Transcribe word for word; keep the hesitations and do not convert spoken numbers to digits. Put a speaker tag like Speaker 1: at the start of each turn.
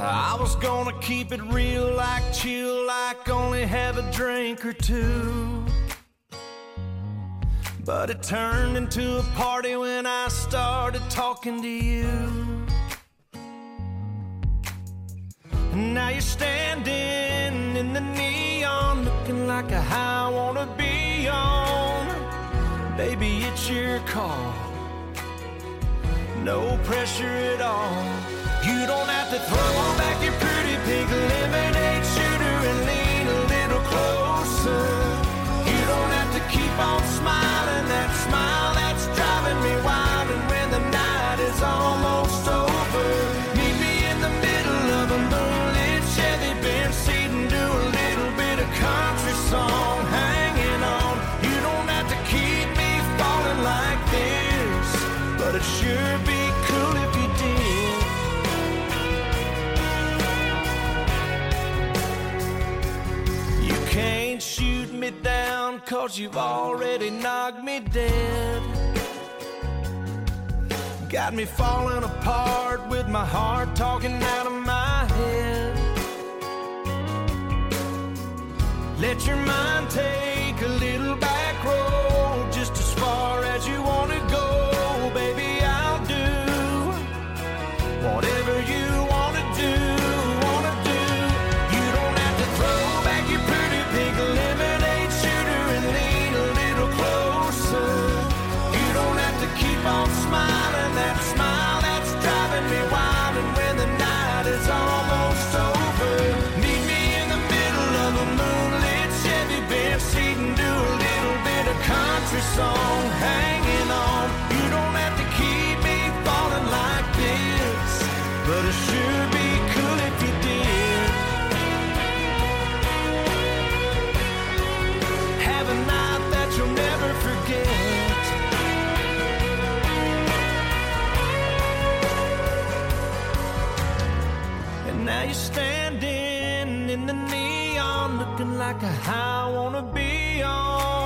Speaker 1: I was gonna keep it real, like chill, like only have a drink or two. But it turned into a party when I started talking to you. And now you're standing in the neon, looking like a high I wanna be on. Baby, it's your call, no pressure at all. You don't have to throw back your pretty pink lemonade shooter and lean a little closer. You don't have to keep on smiling, that smile that's driving me wild. And when the night is almost over, meet me in the middle of a moonlit Chevy Benz seat and do a little bit of country song, hanging on. You don't have to keep me falling like this, but it sure be cool if you did. You can't shoot me down, cause you've already knocked me dead. Got me falling apart with my heart talking out of my head. Let your mind take a little back road, just as far as you want to go. Baby, I'll do whatever you want to do, want to do. You don't have to throw back your pretty pink lemonade shooter and lean a little closer. You don't have to keep on smiling, that smile that's driving me wild. And when the night is almost over, meet me in the middle of a moonlit Chevy Benz seat and do a little bit of country song, hanging on. You don't have to keep me falling like this, but it sure be cool if you did. Have a night that you'll never forget. And now you're standing in the neon, looking like a high I wanna be on.